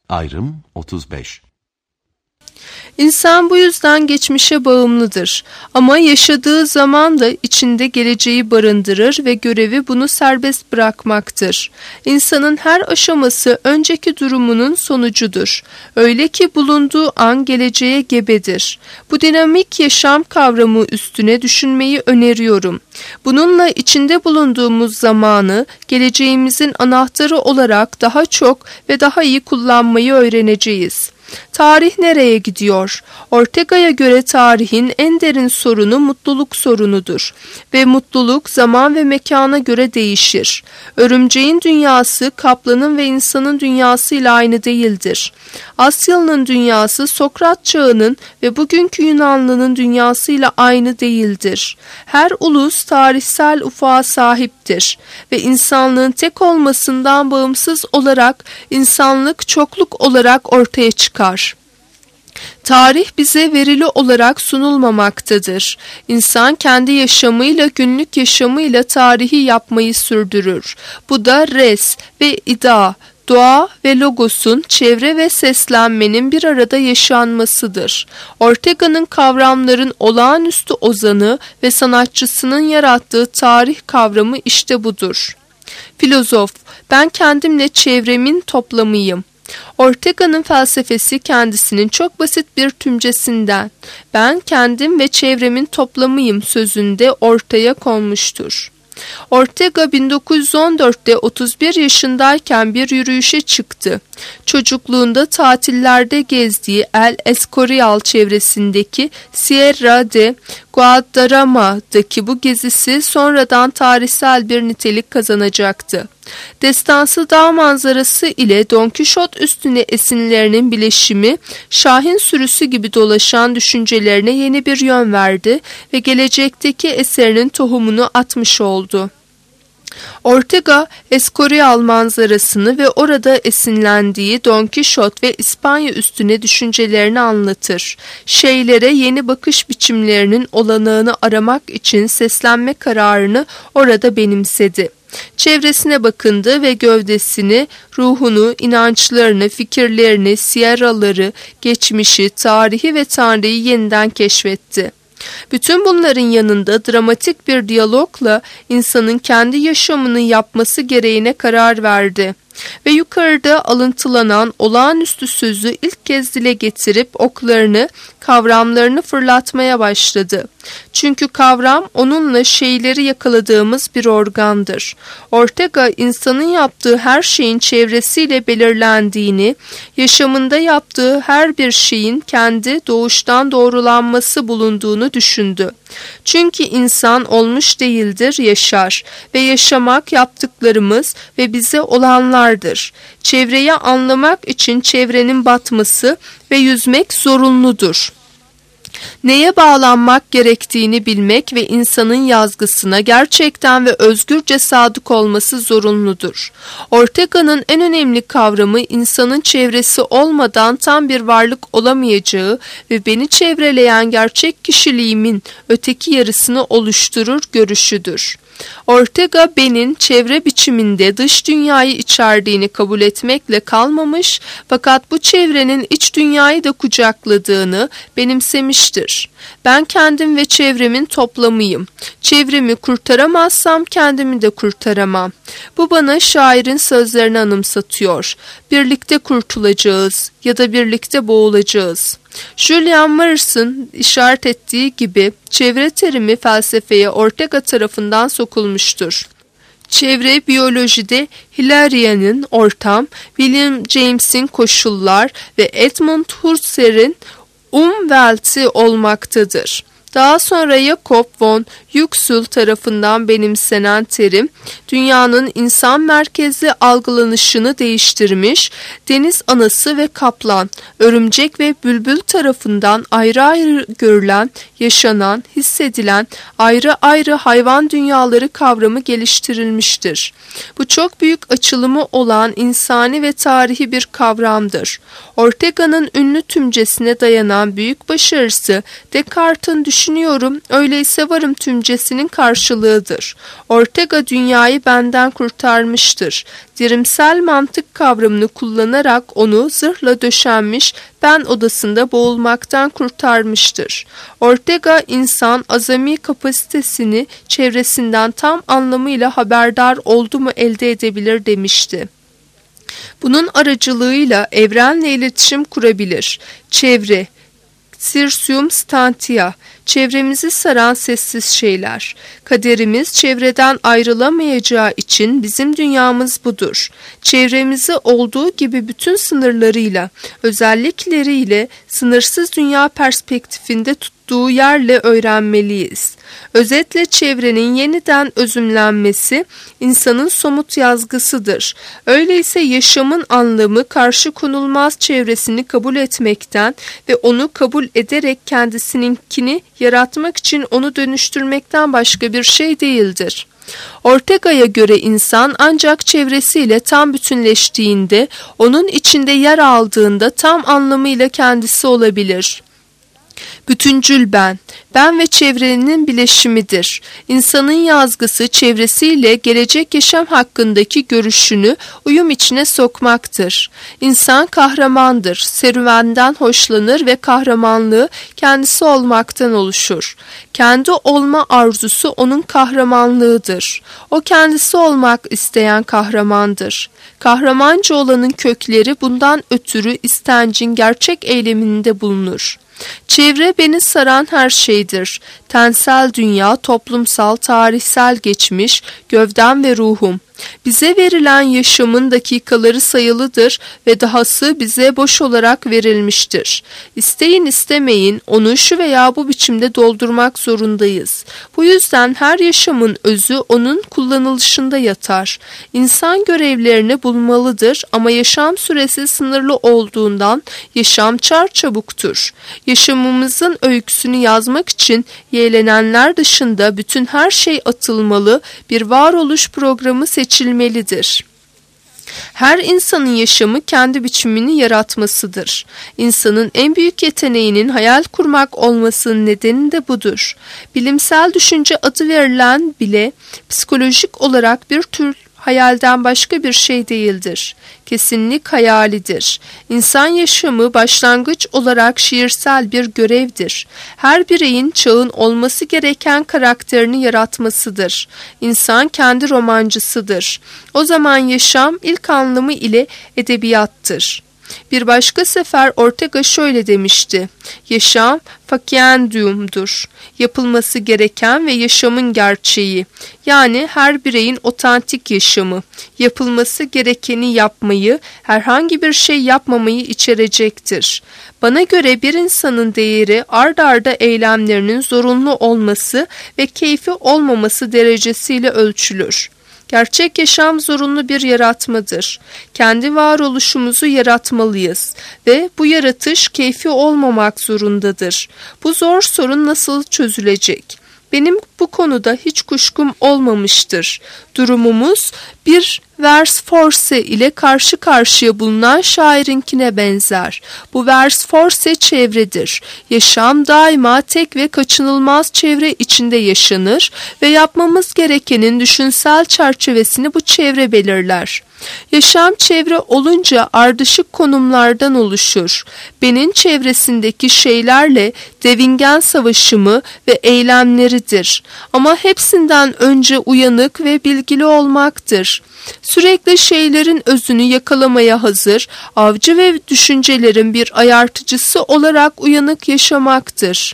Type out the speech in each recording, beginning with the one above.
Ayrım 35. İnsan bu yüzden geçmişe bağımlıdır. Ama yaşadığı zaman da içinde geleceği barındırır ve görevi bunu serbest bırakmaktır. İnsanın her aşaması önceki durumunun sonucudur. Öyle ki bulunduğu an geleceğe gebedir. Bu dinamik yaşam kavramı üstüne düşünmeyi öneriyorum. Bununla içinde bulunduğumuz zamanı geleceğimizin anahtarı olarak daha çok ve daha iyi kullanmayı öğreneceğiz. Tarih nereye gidiyor? Ortega'ya göre tarihin en derin sorunu mutluluk sorunudur ve mutluluk zaman ve mekana göre değişir. Örümceğin dünyası kaplanın ve insanın dünyasıyla aynı değildir. Asyalı'nın dünyası Sokrat çağının ve bugünkü Yunanlı'nın dünyasıyla aynı değildir. Her ulus tarihsel ufağa sahiptir ve insanlığın tek olmasından bağımsız olarak insanlık çokluk olarak ortaya çıkar. Tarih bize verili olarak sunulmamaktadır. İnsan kendi yaşamıyla, günlük yaşamıyla tarihi yapmayı sürdürür. Bu da res ve ida, doğa ve logosun, çevre ve seslenmenin bir arada yaşanmasıdır. Ortega'nın kavramların olağanüstü ozanı ve sanatçısının yarattığı tarih kavramı işte budur. Filozof, ben kendimle çevremin toplamıyım. Ortega'nın felsefesi kendisinin çok basit bir tümcesinden, ben kendim ve çevremin toplamıyım sözünde ortaya konmuştur. Ortega 1914'te 31 yaşındayken bir yürüyüşe çıktı. Çocukluğunda tatillerde gezdiği El Escorial çevresindeki Sierra de Guadarrama'daki bu gezisi sonradan tarihsel bir nitelik kazanacaktı. Destansı dağ manzarası ile Don Kişot üstüne esinlerinin bileşimi, şahin sürüsü gibi dolaşan düşüncelerine yeni bir yön verdi ve gelecekteki eserinin tohumunu atmış oldu. Ortega, Escorial manzarasını ve orada esinlendiği Don Kişot ve İspanya üstüne düşüncelerini anlatır. Şeylere yeni bakış biçimlerinin olanağını aramak için seslenme kararını orada benimsedi. Çevresine bakındı ve gövdesini, ruhunu, inançlarını, fikirlerini, siyeraları, geçmişi, tarihi ve Tanrı'yı yeniden keşfetti. Bütün bunların yanında dramatik bir diyalogla insanın kendi yaşamını yapması gereğine karar verdi. Ve yukarıda alıntılanan olağanüstü sözü ilk kez dile getirip oklarını, kavramlarını fırlatmaya başladı. Çünkü kavram onunla şeyleri yakaladığımız bir organdır. Ortega insanın yaptığı her şeyin çevresiyle belirlendiğini, yaşamında yaptığı her bir şeyin kendi doğuştan doğrulanması bulunduğunu düşündü. Çünkü insan olmuş değildir, yaşar ve yaşamak yaptıklarımız ve bize olanlardır. Çevreyi anlamak için çevrenin batması ve yüzmek zorunludur. Neye bağlanmak gerektiğini bilmek ve insanın yazgısına gerçekten ve özgürce sadık olması zorunludur. Ortega'nın en önemli kavramı insanın çevresi olmadan tam bir varlık olamayacağı ve beni çevreleyen gerçek kişiliğimin öteki yarısını oluşturur görüşüdür. Ortega benin çevre biçiminde dış dünyayı içerdiğini kabul etmekle kalmamış fakat bu çevrenin iç dünyayı da kucakladığını benimsemiştir. Ben kendim ve çevremin toplamıyım. Çevremi kurtaramazsam kendimi de kurtaramam. Bu bana şairin sözlerini anımsatıyor. Birlikte kurtulacağız ya da birlikte boğulacağız. Julian Mars'ın işaret ettiği gibi çevre terimi felsefeye Ortega tarafından sokulmuştur. Çevre biyolojide Hilaria'nın ortam, William James'in koşullar ve Edmund Husserl'in Umwelt'i olmaktadır. Daha sonra Jakob von Yüksel tarafından benimsenen terim, dünyanın insan merkezli algılanışını değiştirmiş, deniz anası ve kaplan, örümcek ve bülbül tarafından ayrı ayrı görülen, yaşanan, hissedilen ayrı ayrı hayvan dünyaları kavramı geliştirilmiştir. Bu çok büyük açılımı olan insani ve tarihi bir kavramdır. Ortega'nın ünlü tümcesine dayanan büyük başarısı, Descartes'in düşünüyorum, öyleyse varım tümcesinin karşılığıdır. Ortega dünyayı benden kurtarmıştır. Dirimsel mantık kavramını kullanarak onu zırhla döşenmiş ben odasında boğulmaktan kurtarmıştır. Ortega insan azami kapasitesini çevresinden tam anlamıyla haberdar oldu mu elde edebilir demişti. Bunun aracılığıyla evrenle iletişim kurabilir. Çevre, Circum stantia, çevremizi saran sessiz şeyler. Kaderimiz çevreden ayrılamayacağı için bizim dünyamız budur. Çevremizi olduğu gibi bütün sınırlarıyla, özellikleriyle sınırsız dünya perspektifinde tuttuğu yerle öğrenmeliyiz. Özetle çevrenin yeniden özümlenmesi insanın somut yazgısıdır. Öyleyse yaşamın anlamı karşı konulmaz çevresini kabul etmekten ve onu kabul ederek kendisininkini yaratmak için onu dönüştürmekten başka bir şey değildir. Ortega'ya göre insan ancak çevresiyle tam bütünleştiğinde, onun içinde yer aldığında tam anlamıyla kendisi olabilir. Bütüncül ben ve çevrenin bileşimidir. İnsanın yazgısı çevresiyle gelecek yaşam hakkındaki görüşünü uyum içine sokmaktır. İnsan kahramandır, serüvenden hoşlanır ve kahramanlığı kendisi olmaktan oluşur. Kendi olma arzusu onun kahramanlığıdır. O kendisi olmak isteyen kahramandır. Kahramanca olanın kökleri bundan ötürü istencin gerçek eyleminde bulunur. Çevre beni saran her şeydir. Tensel dünya, toplumsal, tarihsel geçmiş, gövdem ve ruhum. Bize verilen yaşamın dakikaları sayılıdır ve dahası bize boş olarak verilmiştir. İsteyin istemeyin onu şu veya bu biçimde doldurmak zorundayız. Bu yüzden her yaşamın özü onun kullanılışında yatar. İnsan görevlerini bulmalıdır ama yaşam süresi sınırlı olduğundan yaşam çarçabuktur. Yaşamımızın öyküsünü yazmak için yeğlenenler dışında bütün her şey atılmalı, bir varoluş programı seçilmelidir. Her insanın yaşamı kendi biçimini yaratmasıdır. İnsanın en büyük yeteneğinin hayal kurmak olmasının nedeni de budur. Bilimsel düşünce adı verilen bile psikolojik olarak bir tür hayalden başka bir şey değildir. Kesinlik hayalidir. İnsan yaşamı başlangıç olarak şiirsel bir görevdir. Her bireyin çağın olması gereken karakterini yaratmasıdır. İnsan kendi romancısıdır. O zaman yaşam ilk anlamı ile edebiyattır. Bir başka sefer Ortega şöyle demişti: yaşam faciendum'dur. Yapılması gereken ve yaşamın gerçeği. Yani her bireyin otantik yaşamı. Yapılması gerekeni yapmayı, herhangi bir şey yapmamayı içerecektir. Bana göre bir insanın değeri ard arda eylemlerinin zorunlu olması ve keyfi olmaması derecesiyle ölçülür. Gerçek yaşam zorunlu bir yaratmadır. Kendi varoluşumuzu yaratmalıyız ve bu yaratış keyfi olmamak zorundadır. Bu zor sorun nasıl çözülecek? Benim bu konuda hiç kuşkum olmamıştır. Durumumuz bir vers force ile karşı karşıya bulunan şairinkine benzer. Bu vers force çevredir. Yaşam daima tek ve kaçınılmaz çevre içinde yaşanır ve yapmamız gerekenin düşünsel çerçevesini bu çevre belirler. Yaşam çevre olunca ardışık konumlardan oluşur. Benim çevresindeki şeylerle devingen savaşımı ve eylemleridir. Ama hepsinden önce uyanık ve bilgili olmaktır. Sürekli şeylerin özünü yakalamaya hazır, avcı ve düşüncelerin bir ayartıcısı olarak uyanık yaşamaktır.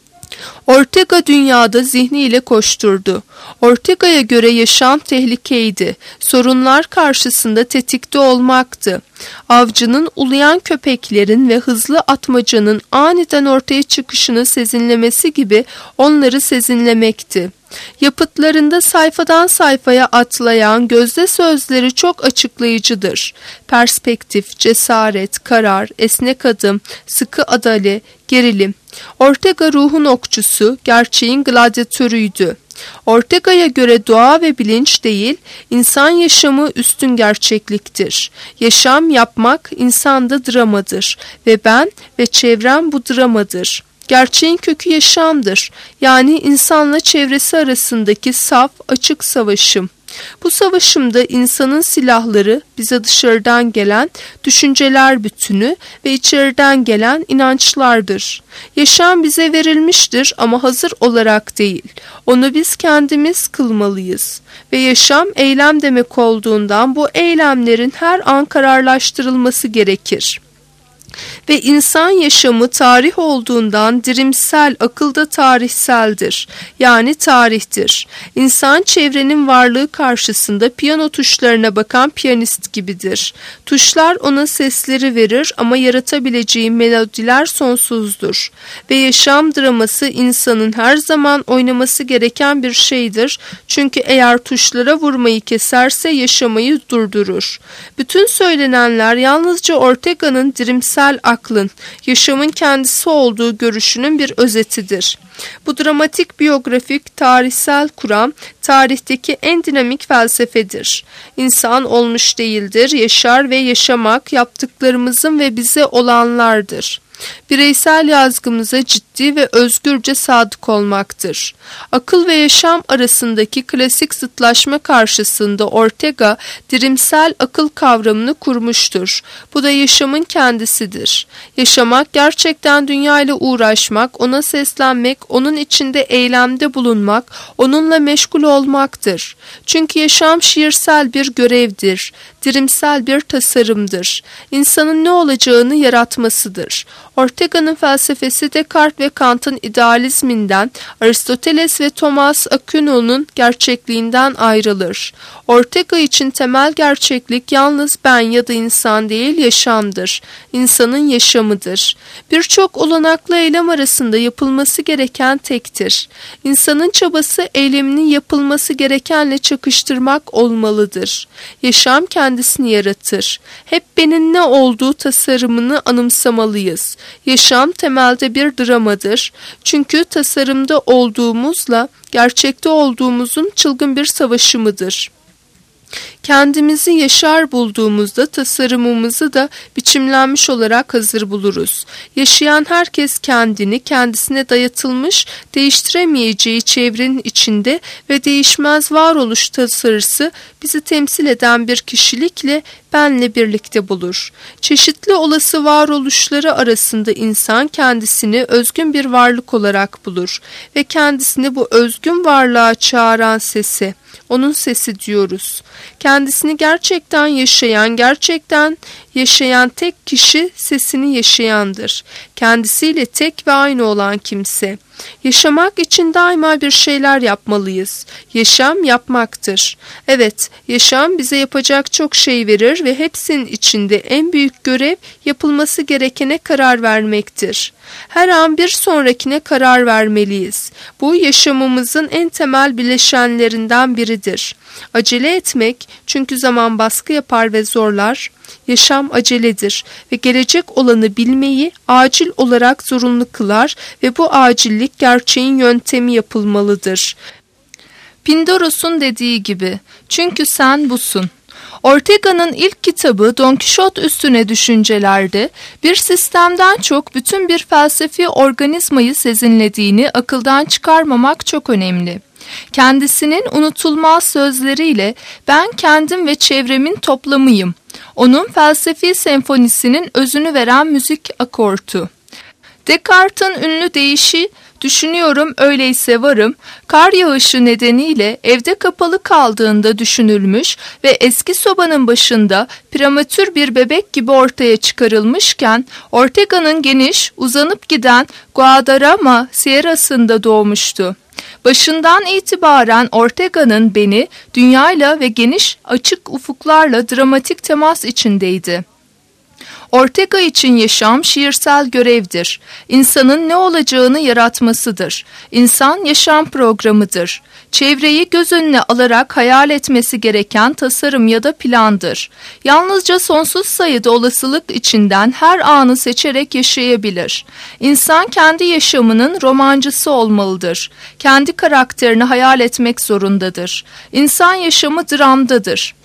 Ortega dünyada zihniyle koşturdu. Ortega'ya göre yaşam tehlikeydi. Sorunlar karşısında tetikte olmaktı. Avcının uluyan köpeklerin ve hızlı atmacanın aniden ortaya çıkışını sezinlemesi gibi onları sezinlemekti. Yapıtlarında sayfadan sayfaya atlayan gözde sözleri çok açıklayıcıdır. Perspektif, cesaret, karar, esnek adım, sıkı adale, gerilim. Ortega ruhun okçusu, gerçeğin gladyatörüydü. Ortega'ya göre doğa ve bilinç değil, insan yaşamı üstün gerçekliktir. Yaşam yapmak insanda dramadır ve ben ve çevrem bu dramadır. Gerçeğin kökü yaşamdır. Yani insanla çevresi arasındaki saf, açık savaşım. Bu savaşımda insanın silahları bize dışarıdan gelen düşünceler bütünü ve içeriden gelen inançlardır. Yaşam bize verilmiştir ama hazır olarak değil. Onu biz kendimiz kılmalıyız. Ve yaşam eylem demek olduğundan bu eylemlerin her an kararlaştırılması gerekir. Ve insan yaşamı tarih olduğundan dirimsel, akılda tarihseldir. Yani tarihtir. İnsan çevrenin varlığı karşısında piyano tuşlarına bakan piyanist gibidir. Tuşlar ona sesleri verir ama yaratabileceği melodiler sonsuzdur. Ve yaşam draması insanın her zaman oynaması gereken bir şeydir. Çünkü eğer tuşlara vurmayı keserse yaşamayı durdurur. Bütün söylenenler yalnızca Ortega'nın dirimsel aklın, yaşamın kendisi olduğu görüşünün bir özetidir. Bu dramatik, biyografik, tarihsel kuram, tarihteki en dinamik felsefedir. İnsan olmuş değildir, yaşar ve yaşamak yaptıklarımızın ve bize olanlardır. Bireysel yazgımıza ciddi ve özgürce sadık olmaktır. Akıl ve yaşam arasındaki klasik zıtlaşma karşısında Ortega dirimsel akıl kavramını kurmuştur. Bu da yaşamın kendisidir. Yaşamak gerçekten dünyayla uğraşmak, ona seslenmek, onun içinde eylemde bulunmak, onunla meşgul olmaktır. Çünkü yaşam şiirsel bir görevdir, dirimsel bir tasarımdır. İnsanın ne olacağını yaratmasıdır. Ortega'nın felsefesi Descartes ve Kant'ın idealizminden, Aristoteles ve Thomas Aquino'nun gerçekliğinden ayrılır. Ortega için temel gerçeklik yalnız ben ya da insan değil, yaşamdır. İnsanın yaşamıdır. Birçok olanaklı eylem arasında yapılması gereken tektir. İnsanın çabası eyleminin yapılması gerekenle çakıştırmak olmalıdır. Yaşam kendisini yaratır. Hep benin ne olduğu tasarımını anımsamalıyız. Yaşam temelde bir dramadır. Çünkü tasarımda olduğumuzla gerçekte olduğumuzun çılgın bir savaşımıdır. Kendimizi yaşar bulduğumuzda tasarımımızı da biçimlenmiş olarak hazır buluruz. Yaşayan herkes kendini kendisine dayatılmış, değiştiremeyeceği çevrenin içinde ve değişmez varoluş tasarısı bizi temsil eden bir kişilikle benle birlikte bulur. Çeşitli olası varoluşları arasında insan kendisini özgün bir varlık olarak bulur ve kendisini bu özgün varlığa çağıran sesi, onun sesi diyoruz. Kendisini gerçekten yaşayan tek kişi sesini yaşayandır. Kendisiyle tek ve aynı olan kimse. Yaşamak için daima bir şeyler yapmalıyız. Yaşam yapmaktır. Evet, yaşam bize yapacak çok şey verir ve hepsinin içinde en büyük görev yapılması gerekene karar vermektir. Her an bir sonrakine karar vermeliyiz. Bu yaşamımızın en temel bileşenlerinden biridir. Acele etmek çünkü zaman baskı yapar ve zorlar. Yaşam aceledir ve gelecek olanı bilmeyi acil olarak zorunlu kılar ve bu acillik gerçeğin yöntemi yapılmalıdır. Pindoros'un dediği gibi, çünkü sen busun. Ortega'nın ilk kitabı Don Quixote üstüne düşüncelerde bir sistemden çok bütün bir felsefi organizmayı sezinlediğini akıldan çıkarmamak çok önemli. Kendisinin unutulmaz sözleriyle ben kendim ve çevremin toplamıyım. Onun felsefi senfonisinin özünü veren müzik akortu. Descartes'in ünlü deyişi düşünüyorum öyleyse varım, kar yağışı nedeniyle evde kapalı kaldığında düşünülmüş ve eski sobanın başında prematür bir bebek gibi ortaya çıkarılmışken Ortega'nın geniş uzanıp giden Guadarrama Sierrası'nda doğmuştu. Başından itibaren Ortega'nın beni dünyayla ve geniş açık ufuklarla dramatik temas içindeydi. Ortega için yaşam şiirsel görevdir. İnsanın ne olacağını yaratmasıdır. İnsan yaşam programıdır. Çevreyi göz önüne alarak hayal etmesi gereken tasarım ya da plandır. Yalnızca sonsuz sayıda olasılık içinden her anı seçerek yaşayabilir. İnsan kendi yaşamının romancısı olmalıdır. Kendi karakterini hayal etmek zorundadır. İnsan yaşamı dramdadır.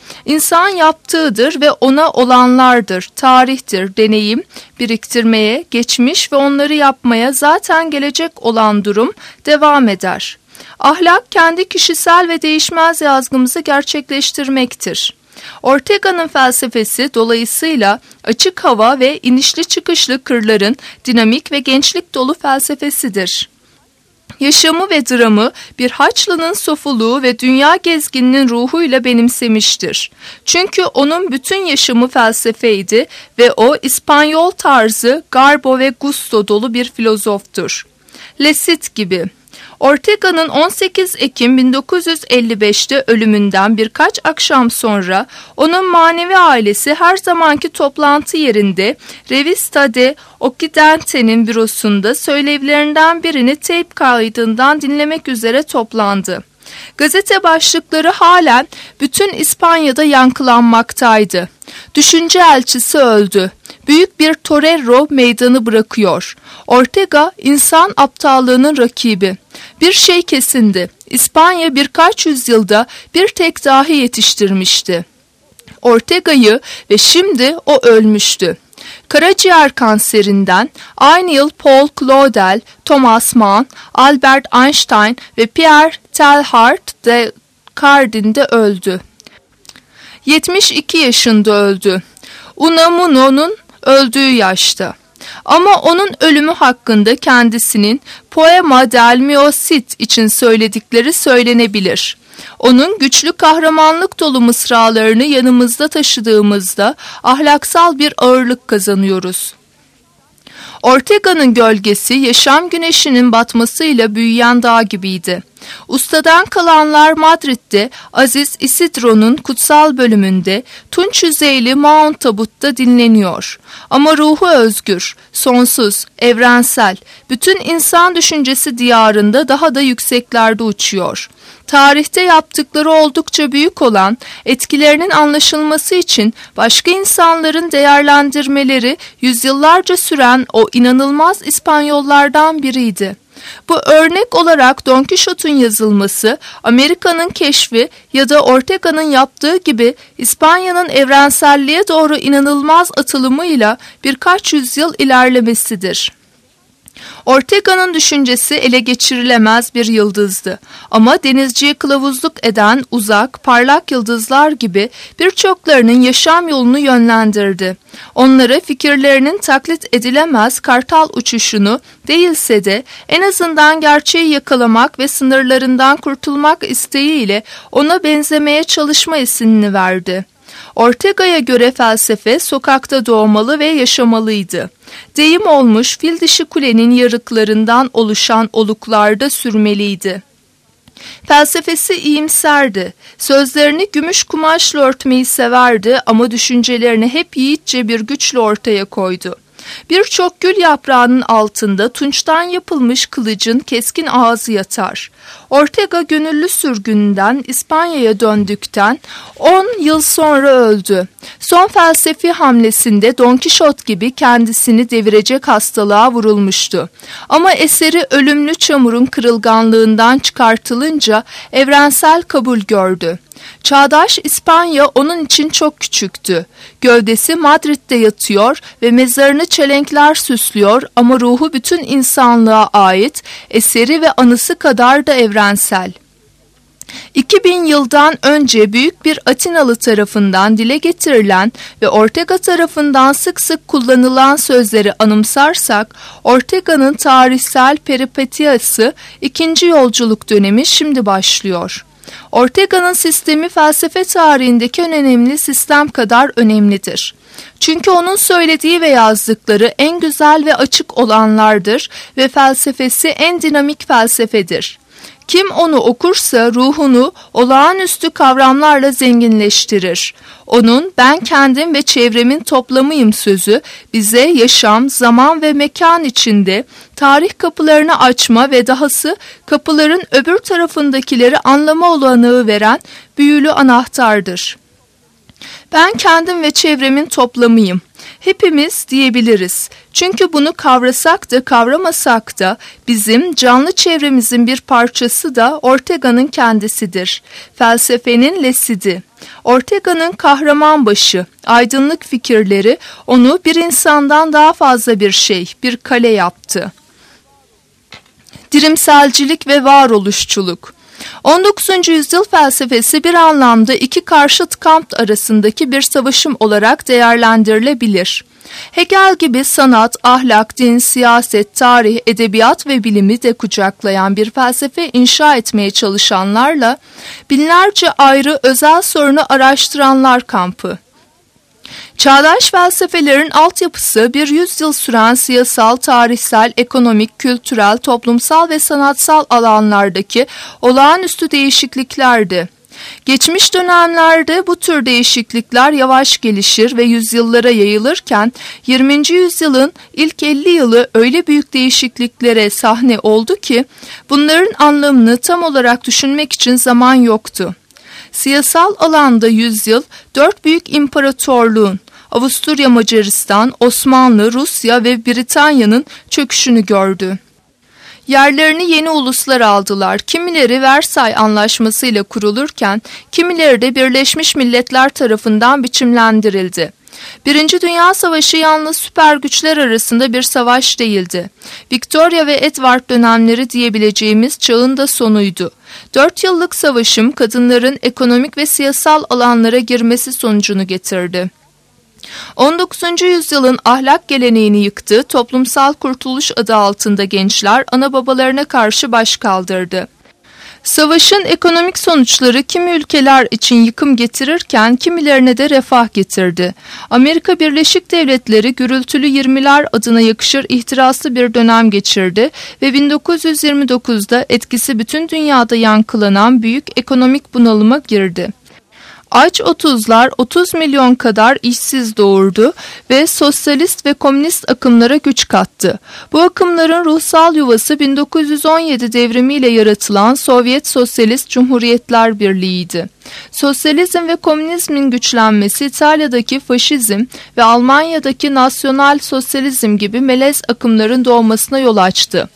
İnsan yaptığıdır ve ona olanlardır, tarihtir, deneyim, biriktirmeye, geçmiş ve onları yapmaya zaten gelecek olan durum devam eder. Ahlak kendi kişisel ve değişmez yazgımızı gerçekleştirmektir. Ortega'nın felsefesi dolayısıyla açık hava ve inişli çıkışlı kırların dinamik ve gençlik dolu felsefesidir. Yaşamı ve dramı bir Haçlı'nın sofuluğu ve dünya gezgininin ruhuyla benimsemiştir. Çünkü onun bütün yaşamı felsefeydi ve o İspanyol tarzı garbo ve gusto dolu bir filozoftur. Lecit gibi. Ortega'nın 18 Ekim 1955'te ölümünden birkaç akşam sonra onun manevi ailesi her zamanki toplantı yerinde Revista de Occidente'nin bürosunda söylevlerinden birini teyp kaydından dinlemek üzere toplandı. Gazete başlıkları halen bütün İspanya'da yankılanmaktaydı. Düşünce elçisi öldü. Büyük bir torero meydanı bırakıyor. Ortega insan aptallığının rakibi. Bir şey kesindi. İspanya birkaç yüzyılda bir tek dahi yetiştirmişti. Ortega'yı ve şimdi o ölmüştü. Karaciğer kanserinden aynı yıl Paul Claudel, Thomas Mann, Albert Einstein ve Pierre Teilhard de Chardin de öldü. 72 yaşında öldü. Unamuno'nun öldüğü yaşta. Ama onun ölümü hakkında kendisinin Poema del mio Cid için söyledikleri söylenebilir. Onun güçlü kahramanlık dolu mısralarını yanımızda taşıdığımızda ahlaksal bir ağırlık kazanıyoruz. Ortega'nın gölgesi yaşam güneşinin batmasıyla büyüyen dağ gibiydi. Ustadan kalanlar Madrid'de Aziz Isidro'nun kutsal bölümünde tunç yüzeyli Mount Tabut'ta dinleniyor. Ama ruhu özgür, sonsuz, evrensel, bütün insan düşüncesi diyarında daha da yükseklerde uçuyor. Tarihte yaptıkları oldukça büyük olan etkilerinin anlaşılması için başka insanların değerlendirmeleri yüzyıllarca süren o inanılmaz İspanyollardan biriydi. Bu örnek olarak Don Quixote'un yazılması, Amerika'nın keşfi ya da Ortega'nın yaptığı gibi İspanya'nın evrenselliğe doğru inanılmaz atılımıyla birkaç yüzyıl ilerlemesidir. Ortega'nın düşüncesi ele geçirilemez bir yıldızdı. Ama denizciye kılavuzluk eden uzak, parlak yıldızlar gibi birçoklarının yaşam yolunu yönlendirdi. Onlara fikirlerinin taklit edilemez kartal uçuşunu değilse de en azından gerçeği yakalamak ve sınırlarından kurtulmak isteğiyle ona benzemeye çalışma isimini verdi. Ortega'ya göre felsefe sokakta doğmalı ve yaşamalıydı. Deyim olmuş fil dişi kulenin yarıklarından oluşan oluklarda sürmeliydi. Felsefesi iyimserdi. Sözlerini gümüş kumaşla örtmeyi severdi ama düşüncelerini hep yiğitçe bir güçle ortaya koydu. Birçok gül yaprağının altında tunçtan yapılmış kılıcın keskin ağzı yatar. Ortega gönüllü sürgünden İspanya'ya döndükten 10 yıl sonra öldü. Son felsefi hamlesinde Don Quixote gibi kendisini devirecek hastalığa vurulmuştu. Ama eseri ölümlü çamurun kırılganlığından çıkartılınca evrensel kabul gördü. Çağdaş İspanya onun için çok küçüktü. Gövdesi Madrid'de yatıyor ve mezarını çelenkler süslüyor ama ruhu bütün insanlığa ait, eseri ve anısı kadar da evrensel. 2000 yıldan önce büyük bir Atinalı tarafından dile getirilen ve Ortega tarafından sık sık kullanılan sözleri anımsarsak, Ortega'nın tarihsel peripetiyası ikinci yolculuk dönemi şimdi başlıyor. Ortega'nın sistemi felsefe tarihindeki en önemli sistem kadar önemlidir. Çünkü onun söylediği ve yazdıkları en güzel ve açık olanlardır ve felsefesi en dinamik felsefedir. Kim onu okursa ruhunu olağanüstü kavramlarla zenginleştirir. Onun "ben kendim ve çevremin toplamıyım" sözü bize yaşam, zaman ve mekan içinde tarih kapılarını açma ve dahası kapıların öbür tarafındakileri anlama olanağı veren büyülü anahtardır. Ben kendim ve çevremin toplamıyım. Hepimiz diyebiliriz. Çünkü bunu kavrasak da kavramasak da bizim canlı çevremizin bir parçası da Ortega'nın kendisidir. Felsefenin lesidi. Ortega'nın kahraman başı, aydınlık fikirleri onu bir insandan daha fazla bir şey, bir kale yaptı. Dirimselcilik ve varoluşçuluk. 19. yüzyıl felsefesi bir anlamda iki karşıt kamp arasındaki bir savaşım olarak değerlendirilebilir. Hegel gibi sanat, ahlak, din, siyaset, tarih, edebiyat ve bilimi de kucaklayan bir felsefe inşa etmeye çalışanlarla binlerce ayrı özel sorunu araştıranlar kampı. Çağdaş felsefelerin altyapısı bir yüzyıl süren siyasal, tarihsel, ekonomik, kültürel, toplumsal ve sanatsal alanlardaki olağanüstü değişikliklerdi. Geçmiş dönemlerde bu tür değişiklikler yavaş gelişir ve yüzyıllara yayılırken 20. yüzyılın ilk 50 yılı öyle büyük değişikliklere sahne oldu ki bunların anlamını tam olarak düşünmek için zaman yoktu. Siyasal alanda yüzyıl dört büyük imparatorluğun Avusturya Macaristan, Osmanlı, Rusya ve Britanya'nın çöküşünü gördü. Yerlerini yeni uluslar aldılar. Kimileri Versay Anlaşması ile kurulurken, kimileri de Birleşmiş Milletler tarafından biçimlendirildi. Birinci Dünya Savaşı yalnız süper güçler arasında bir savaş değildi. Victoria ve Edward dönemleri diyebileceğimiz çağın da sonuydu. 4 yıllık savaşım kadınların ekonomik ve siyasal alanlara girmesi sonucunu getirdi. 19. yüzyılın ahlak geleneğini yıktı, toplumsal kurtuluş adı altında gençler ana babalarına karşı baş kaldırdı. Savaşın ekonomik sonuçları kimi ülkeler için yıkım getirirken kimilerine de refah getirdi. Amerika Birleşik Devletleri gürültülü 20'ler adına yakışır ihtiraslı bir dönem geçirdi ve 1929'da etkisi bütün dünyada yankılanan büyük ekonomik bunalıma girdi. Aç 30'lar 30 milyon kadar işsiz doğurdu ve sosyalist ve komünist akımlara güç kattı. Bu akımların ruhsal yuvası 1917 devrimiyle yaratılan Sovyet Sosyalist Cumhuriyetler Birliği'ydi. Sosyalizm ve komünizmin güçlenmesi İtalya'daki faşizm ve Almanya'daki nasyonal sosyalizm gibi melez akımların doğmasına yol açtı.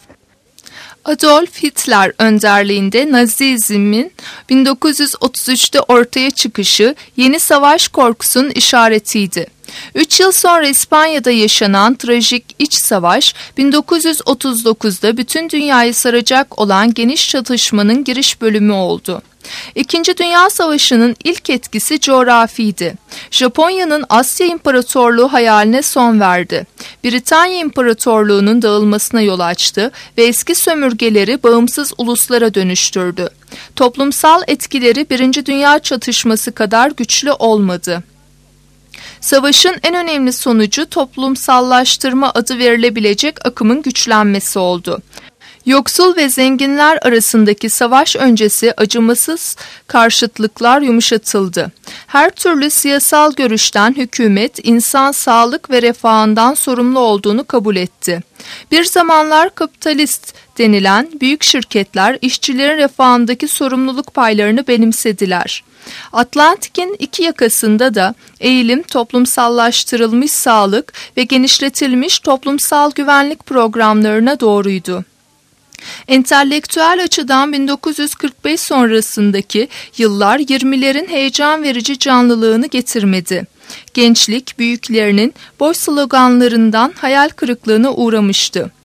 Adolf Hitler önderliğinde Nazizmin 1933'te ortaya çıkışı yeni savaş korkusunun işaretiydi. 3 yıl sonra İspanya'da yaşanan trajik iç savaş 1939'da bütün dünyayı saracak olan geniş çatışmanın giriş bölümü oldu. İkinci Dünya Savaşı'nın ilk etkisi coğrafiydi. Japonya'nın Asya İmparatorluğu hayaline son verdi. Britanya İmparatorluğu'nun dağılmasına yol açtı ve eski sömürgeleri bağımsız uluslara dönüştürdü. Toplumsal etkileri Birinci Dünya Çatışması kadar güçlü olmadı. Savaşın en önemli sonucu toplumsallaştırma adı verilebilecek akımın güçlenmesi oldu. Yoksul ve zenginler arasındaki savaş öncesi acımasız karşıtlıklar yumuşatıldı. Her türlü siyasal görüşten hükümet, insan sağlık ve refahından sorumlu olduğunu kabul etti. Bir zamanlar kapitalist denilen büyük şirketler işçilerin refahındaki sorumluluk paylarını benimsediler. Atlantik'in iki yakasında da eğilim toplumsallaştırılmış sağlık ve genişletilmiş toplumsal güvenlik programlarına doğruydu. Entelektüel açıdan 1945 sonrasındaki yıllar 20'lerin heyecan verici canlılığını getirmedi. Gençlik büyüklerinin boş sloganlarından hayal kırıklığına uğramıştı.